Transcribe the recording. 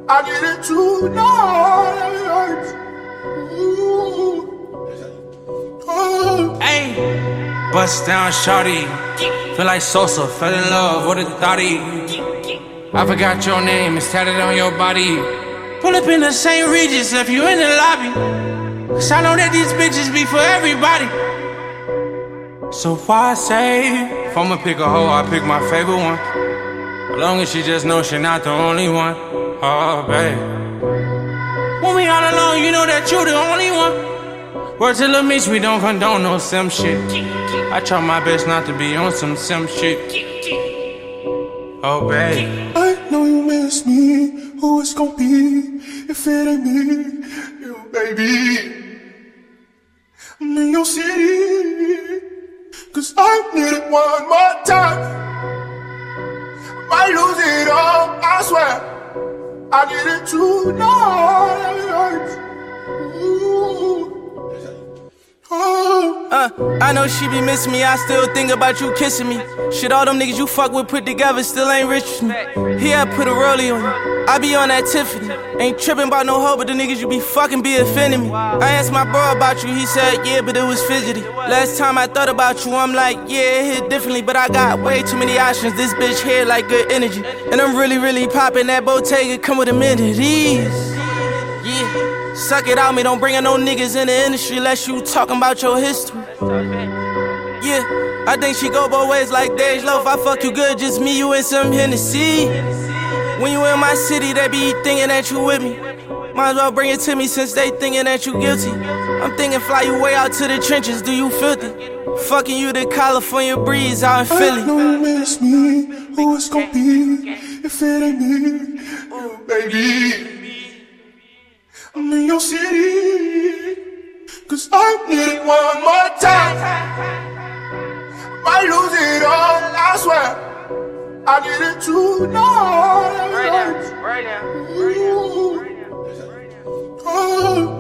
I did it tonight. Ayy, bust down shawty. Feel like Sosa, fell in love with a thotty. I forgot your name, it's tatted on your body. Pull up in the St. Regis if you in the lobby. Cause I know that these bitches be for everybody. So why say, if I'ma pick a hoe, I pick my favorite one. As long as she just knows she not the only one. Oh, babe. When we all alone, you know that you the only one. Word to the Mitch, we don't condone no sim shit. I try my best not to be on some sim shit. Oh, babe. I know you miss me. Who it's gon' be if it ain't me? You, baby. I'm in your city. Cause I need it one more time. Might lose it all, I swear. I did it tonight. I know she be missing me, I still think about you kissing me. Shit, all them niggas you fuck with put together still ain't rich with me. Here I put a rollie on you, I be on that Tiffany. Ain't tripping about no hoe, but the niggas you be fucking be offending me. I asked my bro about you, he said yeah, but it was fidgety. Last time I thought about you, I'm like, yeah, it hit differently. But I got way too many options, this bitch here like good energy. And I'm really popping that Bottega, come with amenities. Yeah. Suck it out me, don't bring in no niggas in the industry unless you talking about your history. Yeah, I think she go both ways like Dej Loaf. I fuck you good, just me, you, and some Hennessy. When you in my city, they be thinking that you with me. Might as well bring it to me since they thinking that you guilty. I'm thinking fly you way out to the trenches, do you filthy? Fucking you the California breeze out in Philly. I know you miss me, who it's gon' be if it ain't me, you, baby. I'm in your city, cause I need it one more time. Might lose it all, I swear. I did it tonight. Right now.